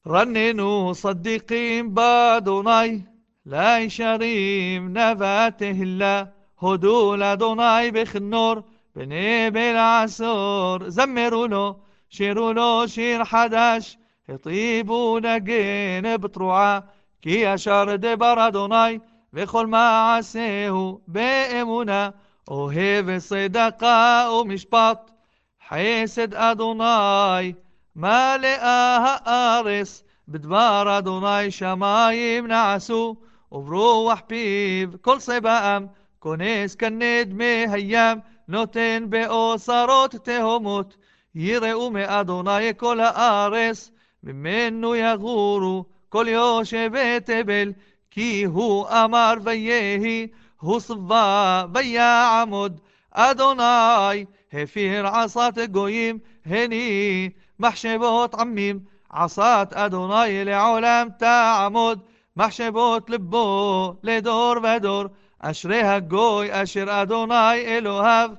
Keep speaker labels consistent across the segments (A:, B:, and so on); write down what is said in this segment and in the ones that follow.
A: رننوا صديقين بادوناي لا يشريم نباته الله هدوا لدوناي بخنور بني بالعسور زمروا له شيروا له شير حداش يطيبوا نجين بطروعة كي أشار دبر أدوناي وכל מעשהו באמונה אוהב צדקה ומשפט חסד אדוני מלאה הארץ בדבר אדוני שמיים נעשו וברוח פיו כל צבאם כונס כנדמי הים נותן באוצרות תהומות יראו מאדוני כל הארץ ממנו יגורו כל יושבי תבל כי הוא אמר ויהי הוא צבא ויעמוד אדוני הפיר עשת גויים הני מחשבות עמים עשת אדוני לעולם תעמוד מחשבות לבו לדור ודור אשרי הגוי אשר אדוני אלוהיו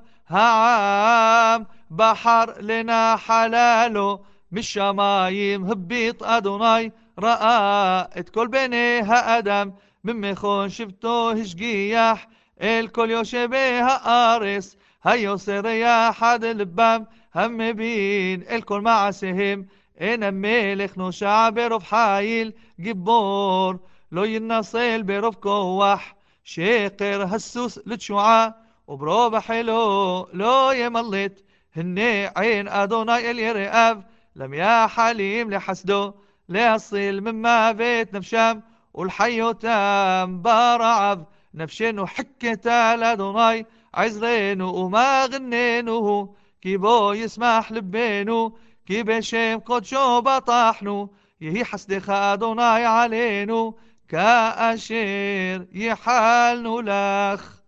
A: העם בחר לנחלה לו משמיים הביט אדוני ראה את כל בני האדם ממכון שבטו השגיח אל כל יושבי הארץ היוסר יחד לבם המבין אל כל מעשיהם אין המלך נושע ברוב חיל גיבור לא ינסל ברוב כוח שקר הסוס לתשועה וברוב החילו לא ימלט הנה עין אדוני אל יראיו لم يحلم لحسده ليصل من مابت نفشام والحيوتام برعب نفشنو حكتا لدناي عزرينو وما غنينو كي بو يسمح لبينو كي بشيم قدشو بطاحنو يهي حسدخ أدوناي علينو كأشير يحالنو لخ